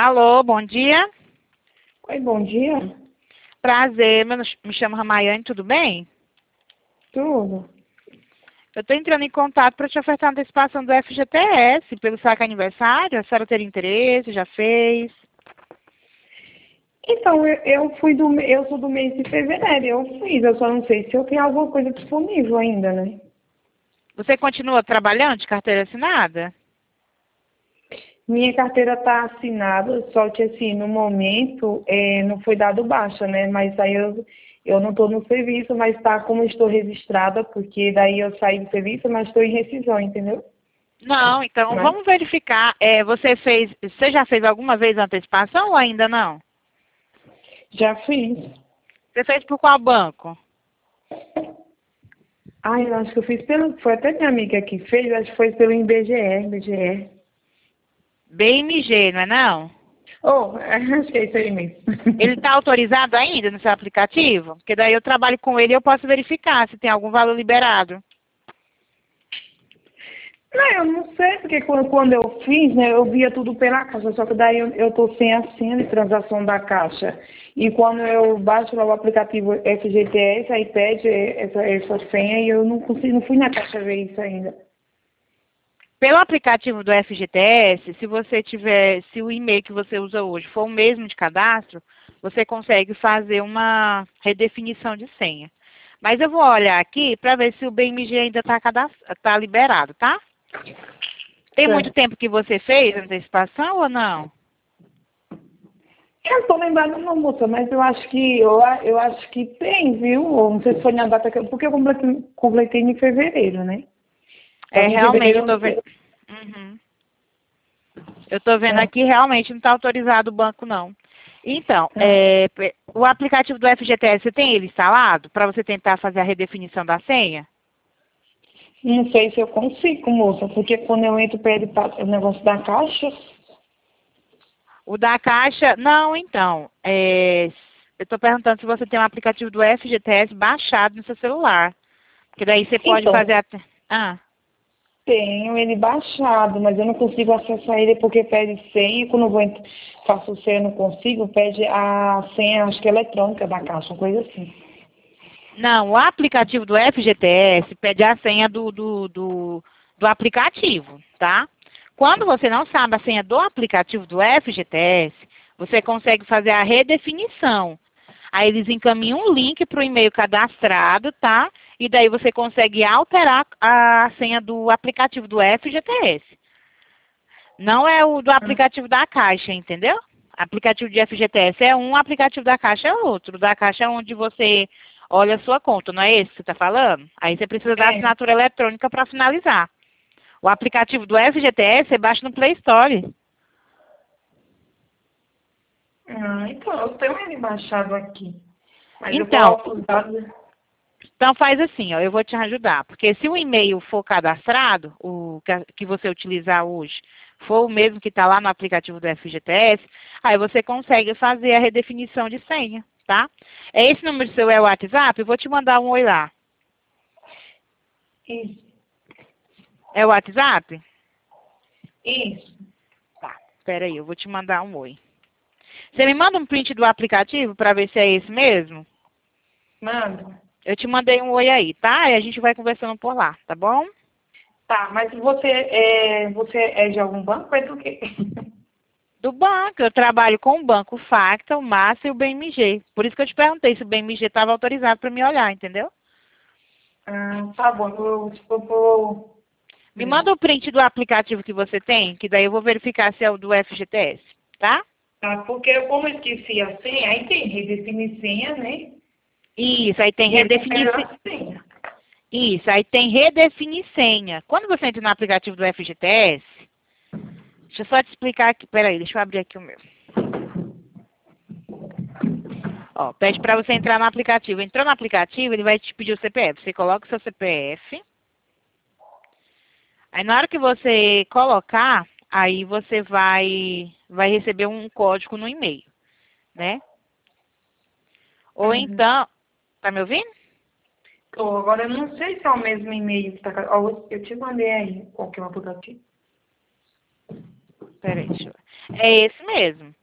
Alô, bom dia. Oi, bom dia. Prazer, me chamo Ramayane, tudo bem? Tudo. Eu estou entrando em contato para te ofertar a antecipação do FGTS pelo saque aniversário. A senhora teria interesse? Já fez? Então, eu sou do mês de fevereiro, eu só não sei se eu tenho alguma coisa disponível ainda, né? Você continua trabalhando de carteira assinada? Minha carteira está assinada, só que assim, no momento não foi dado baixa, né? Mas aí eu não estou no serviço, mas tá como estou registrada, porque daí eu saí do serviço, mas estou em rescisão, entendeu? Não, então Mas vamos verificar. Você já fez alguma vez a antecipação ou ainda não? já fiz. Você fez por qual banco? Ah, eu acho que eu fiz foi até minha amiga que fez, acho que foi pelo IBGE. BMG, não é não? Oh, acho que é isso aí mesmo. Ele está autorizado ainda no seu aplicativo? Porque daí eu trabalho com ele e eu posso verificar se tem algum valor liberado. Não, eu não sei, porque quando eu fiz, né, eu via tudo pela caixa, só que daí eu tô sem a senha de transação da caixa. E quando eu baixo lá o aplicativo FGTS, aí pede essa senha e eu não consigo, não fui na caixa ver isso ainda. Pelo aplicativo do FGTS, se o e-mail que você usa hoje for o mesmo de cadastro, você consegue fazer uma redefinição de senha. Mas eu vou olhar aqui para ver se o BMG ainda está liberado, tá? Tem muito Certo. tempo que você fez a antecipação ou não? Eu não tô lembrando não, moça, mas eu acho que tem, viu? Ou não sei se foi na data porque eu completei em fevereiro, né? Só É, que em realmente, fevereiro eu eu não estou vendo. sei. Uhum. Eu estou vendo É, aqui, realmente não está autorizado o banco, não. Então, é. o aplicativo do FGTS, você tem ele instalado para você tentar fazer a redefinição da senha? Não sei se eu consigo, moça, porque quando eu entro pede o negócio da caixa. O da Caixa, não, então. Eu estou perguntando se você tem um aplicativo do FGTS baixado no seu celular. Porque daí você pode fazer Então, até. Ah, tenho ele baixado, mas eu não consigo acessar ele porque pede senha. E quando eu faço senha, eu não consigo, pede a senha, acho que é eletrônica da caixa, uma coisa assim. não, o aplicativo do FGTS pede a senha do aplicativo, tá? Quando você não sabe a senha do aplicativo do FGTS, você consegue fazer a redefinição. Aí eles encaminham um link para o e-mail cadastrado, tá? E daí você consegue alterar a senha do aplicativo do FGTS. Não é o do Ah, aplicativo da Caixa, entendeu? Aplicativo de FGTS é um, aplicativo da Caixa é outro. O da Caixa é onde você olha a sua conta, não é esse que você está falando? Aí você precisa da é. assinatura eletrônica para finalizar. O aplicativo do FGTS você baixa no Play Store. Ah, então, eu tenho ele baixado aqui. Mas eu Então, coloco os dados. então faz assim, ó, eu vou te ajudar. Porque se o e-mail for cadastrado, que você utilizar hoje, for o mesmo que está lá no aplicativo do FGTS, aí você consegue fazer a redefinição de senha, tá? É esse número seu é o WhatsApp? Eu vou te mandar um oi lá. Isso, É o WhatsApp? isso. Tá, espera aí, eu vou te mandar um oi. Você me manda um print do aplicativo para ver se é esse mesmo? Manda. Eu te mandei um oi aí, tá? E a gente vai conversando por lá, tá bom? Tá, mas você é de algum banco? É do quê? Do banco, eu trabalho com o banco Facta, o Massa e o BMG. Por isso que eu te perguntei se o BMG estava autorizado para me olhar, entendeu? Ah, tá bom, eu vou Me ver. manda o print do aplicativo que você tem, que daí eu vou verificar se é o do FGTS, tá? Tá, porque como eu esqueci a senha, aí tem redefinir senha, né? Isso, aí E tem redefinir. recuperar a senha. Isso, aí tem redefinir senha. Quando você entra no aplicativo do FGTS, deixa eu só te explicar aqui. Peraí, deixa eu abrir aqui o meu. Ó, pede para você entrar no aplicativo. Entrou no aplicativo, ele vai te pedir o CPF. Você coloca o seu CPF. Aí na hora que você colocar, aí você vai receber um código no e-mail, né? Ou Uhum. então, tá me ouvindo? Tô, agora eu não sei se é o mesmo e-mail que tá. Ó, eu te mandei aí qual que é o aplicativo. Peraí, deixa eu ver. É esse mesmo.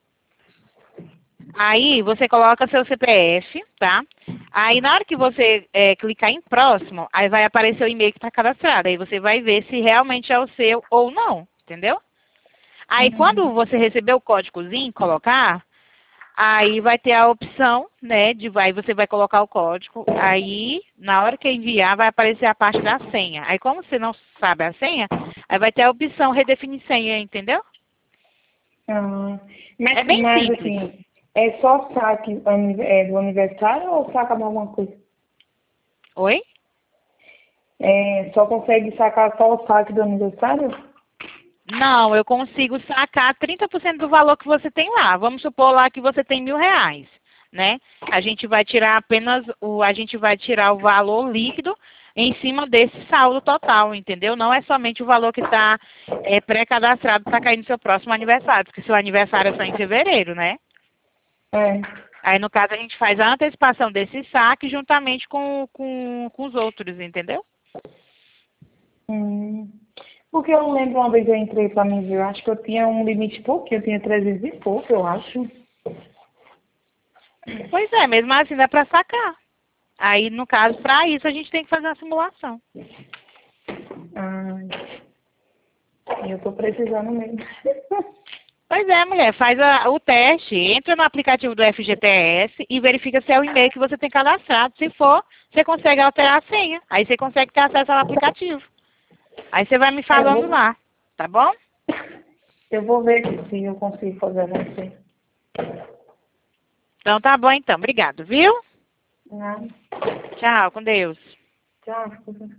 Aí você coloca seu CPF, tá? Aí na hora que você clicar em próximo, aí vai aparecer o e-mail que está cadastrado. Aí você vai ver se realmente é o seu ou não, entendeu? Aí quando você receber o códigozinho, colocar, aí vai ter a opção, né, aí você vai colocar o código, aí na hora que enviar vai aparecer a parte da senha. Aí como você não sabe a senha, aí vai ter a opção redefinir senha, entendeu? Ah, É bem mas simples. assim, é só saque do aniversário ou saca mais alguma coisa? Oi? Só consegue sacar só o saque do aniversário? Não, eu consigo sacar 30% do valor que você tem lá. Vamos supor lá que você tem R$ 1.000, né? A gente vai tirar a gente vai tirar o valor líquido em cima desse saldo total, entendeu? Não é somente o valor que está pré-cadastrado para cair no seu próximo aniversário, porque seu aniversário é só em fevereiro, né? É. Aí, no caso, a gente faz a antecipação desse saque juntamente com os outros, entendeu? Hum. Porque eu lembro uma vez eu entrei para mim ver, eu acho que eu tinha um limite pouco, eu tinha 300 e pouco, eu acho. Pois é, mesmo assim dá para sacar. Aí, no caso, para isso, a gente tem que fazer uma simulação. Ah, eu tô precisando mesmo. Pois é, mulher, faz o teste, entra no aplicativo do FGTS e verifica se é o e-mail que você tem cadastrado. Se for, você consegue alterar a senha. Aí você consegue ter acesso ao aplicativo. Aí você vai me Eu falando vou, lá, tá bom? eu vou ver se eu consigo fazer você. Então tá bom então. Obrigado, viu? Nada. Tchau, com Deus. Tchau.